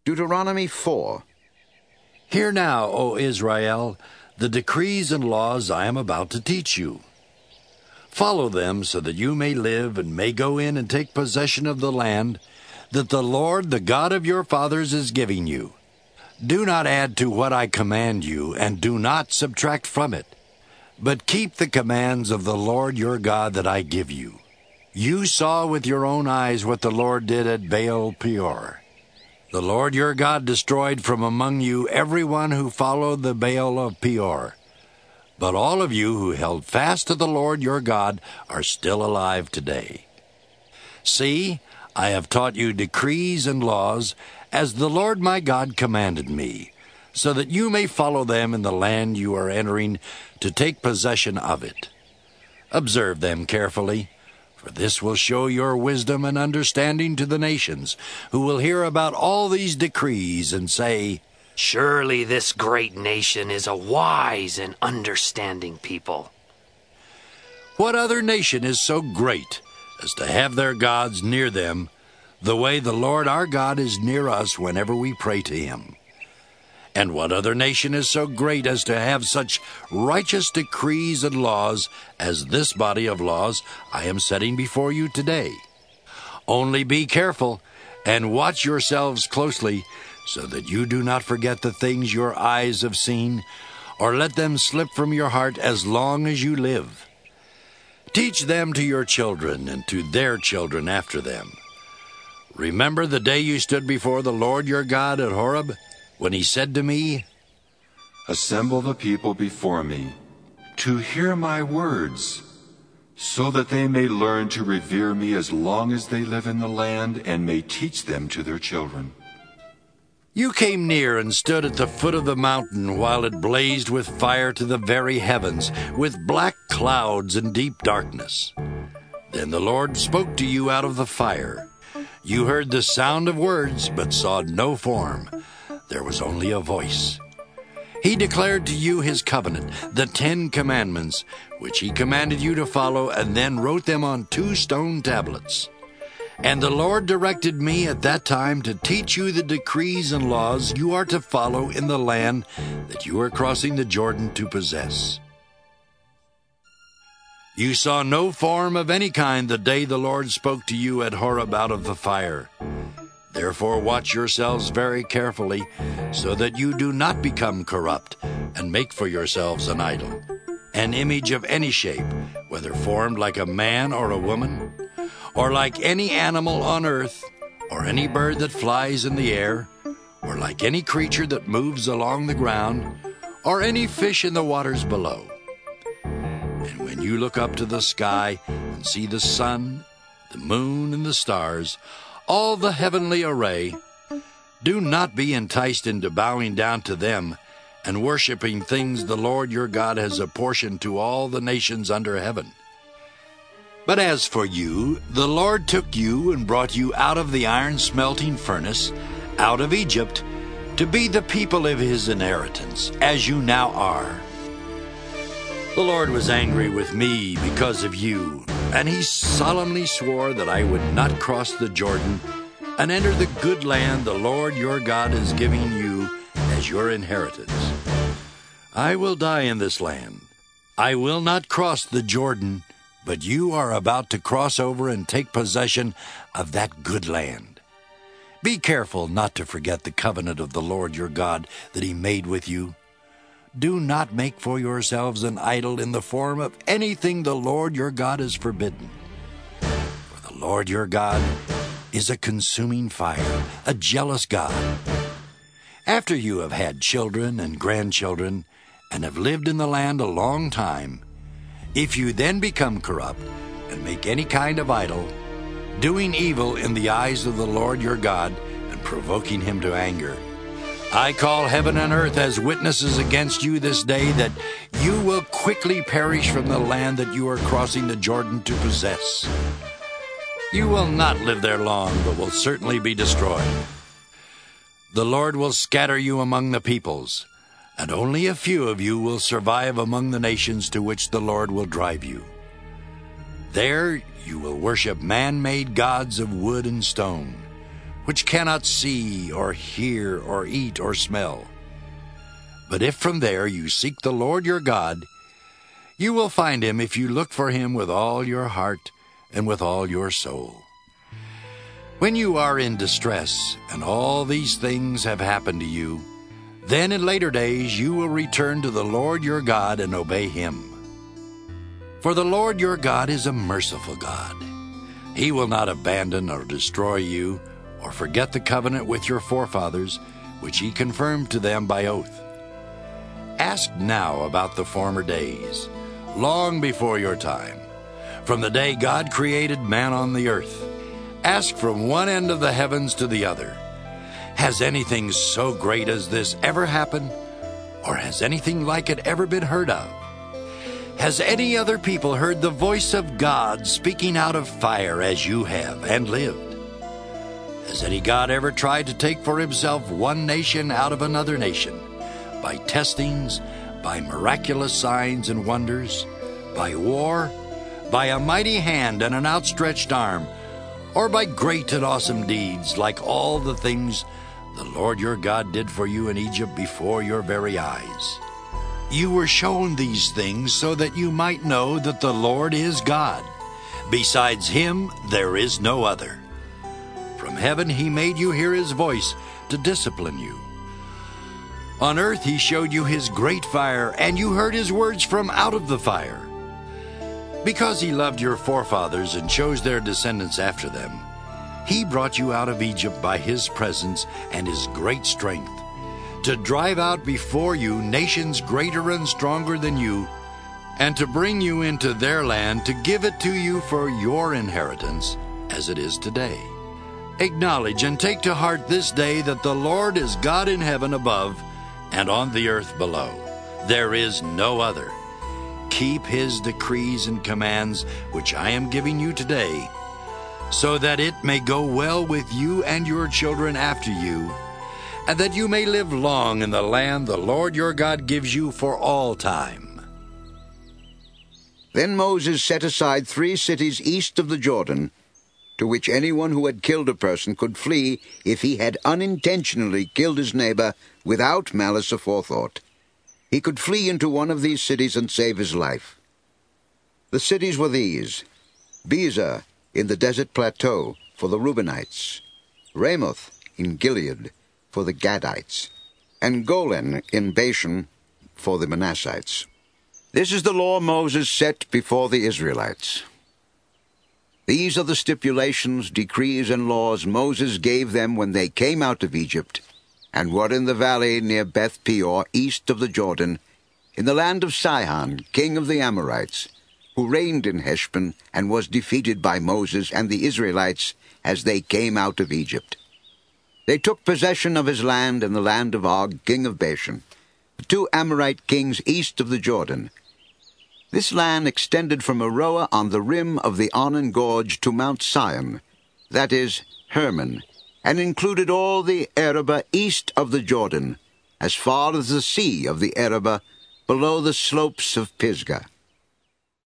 Deuteronomy 4. Hear now, O Israel, the decrees and laws I am about to teach you. Follow them so that you may live and may go in and take possession of the land that the Lord, the God of your fathers, is giving you. Do not add to what I command you, and do not subtract from it, but keep the commands of the Lord your God that I give you. You saw with your own eyes what the Lord did at Baal Peor. The Lord your God destroyed from among you everyone who followed the Baal of Peor. But all of you who held fast to the Lord your God are still alive today. See, I have taught you decrees and laws, as the Lord my God commanded me, so that you may follow them in the land you are entering to take possession of it. Observe them carefully, for this will show your wisdom and understanding to the nations, who will hear about all these decrees and say, "Surely this great nation is a wise and understanding people." What other nation is so great as to have their gods near them, the way the Lord our God is near us whenever we pray to him? And what other nation is so great as to have such righteous decrees and laws as this body of laws I am setting before you today? Only be careful and watch yourselves closely, so that you do not forget the things your eyes have seen, or let them slip from your heart as long as you live. Teach them to your children and to their children after them. Remember the day you stood before the Lord your God at Horeb, when he said to me, "Assemble the people before me, to hear my words, so that they may learn to revere me as long as they live in the land, and may teach them to their children." You came near and stood at the foot of the mountain while it blazed with fire to the very heavens, with black clouds and deep darkness. Then the Lord spoke to you out of the fire. You heard the sound of words, but saw no form. There was only a voice. He declared to you his covenant, the 10 Commandments, which he commanded you to follow, and then wrote them on 2 stone tablets. And the Lord directed me at that time to teach you the decrees and laws you are to follow in the land that you are crossing the Jordan to possess. You saw no form of any kind the day the Lord spoke to you at Horeb out of the fire. Therefore watch yourselves very carefully, so that you do not become corrupt and make for yourselves an idol, an image of any shape, whether formed like a man or a woman, or like any animal on earth, or any bird that flies in the air, or like any creature that moves along the ground, or any fish in the waters below. And when you look up to the sky and see the sun, the moon, and the stars, all the heavenly array, do not be enticed into bowing down to them and worshiping things the Lord your God has apportioned to all the nations under heaven. But as for you, the Lord took you and brought you out of the iron smelting furnace, out of Egypt, to be the people of his inheritance, as you now are. The Lord was angry with me because of you, and he solemnly swore that I would not cross the Jordan and enter the good land the Lord your God is giving you as your inheritance. I will die in this land. I will not cross the Jordan, but you are about to cross over and take possession of that good land. Be careful not to forget the covenant of the Lord your God that he made with you. Do not make for yourselves an idol in the form of anything the Lord your God has forbidden. For the Lord your God is a consuming fire, a jealous God. After you have had children and grandchildren, and have lived in the land a long time, if you then become corrupt and make any kind of idol, doing evil in the eyes of the Lord your God and provoking him to anger, I call heaven and earth as witnesses against you this day that you will quickly perish from the land that you are crossing the Jordan to possess. You will not live there long, but will certainly be destroyed. The Lord will scatter you among the peoples, and only a few of you will survive among the nations to which the Lord will drive you. There you will worship man-made gods of wood and stone, which cannot see or hear or eat or smell. But if from there you seek the Lord your God, you will find him if you look for him with all your heart and with all your soul. When you are in distress and all these things have happened to you, then in later days you will return to the Lord your God and obey him. For the Lord your God is a merciful God. He will not abandon or destroy you or forget the covenant with your forefathers, which he confirmed to them by oath. Ask now about the former days, long before your time, from the day God created man on the earth. Ask from one end of the heavens to the other. Has anything so great as this ever happened? Or has anything like it ever been heard of? Has any other people heard the voice of God speaking out of fire as you have and lived? Has any God ever tried to take for himself one nation out of another nation, by testings, by miraculous signs and wonders, by war, by a mighty hand and an outstretched arm, or by great and awesome deeds, like all the things the Lord your God did for you in Egypt before your very eyes? You were shown these things so that you might know that the Lord is God. Besides him, there is no other. From heaven he made you hear his voice to discipline you. On earth he showed you his great fire, and you heard his words from out of the fire. Because he loved your forefathers and chose their descendants after them, he brought you out of Egypt by his presence and his great strength, to drive out before you nations greater and stronger than you, and to bring you into their land, to give it to you for your inheritance, as it is today. Acknowledge and take to heart this day that the Lord is God in heaven above and on the earth below. There is no other. Keep his decrees and commands, which I am giving you today, so that it may go well with you and your children after you, and that you may live long in the land the Lord your God gives you for all time. Then Moses set aside 3 cities east of the Jordan, to which anyone who had killed a person could flee if he had unintentionally killed his neighbor without malice aforethought. He could flee into one of these cities and save his life. The cities were these: Bezer in the desert plateau for the Reubenites, Ramoth in Gilead for the Gadites, and Golan in Bashan for the Manassites. This is the law Moses set before the Israelites. These are the stipulations, decrees, and laws Moses gave them when they came out of Egypt, and were in the valley near Beth Peor, east of the Jordan, in the land of Sihon, king of the Amorites, who reigned in Heshbon, and was defeated by Moses and the Israelites as they came out of Egypt. They took possession of his land and the land of Og, king of Bashan, the 2 Amorite kings east of the Jordan. This land extended from Aroer on the rim of the Arnon Gorge to Mount Sion, that is, Hermon, and included all the Arabah east of the Jordan, as far as the sea of the Arabah, below the slopes of Pisgah.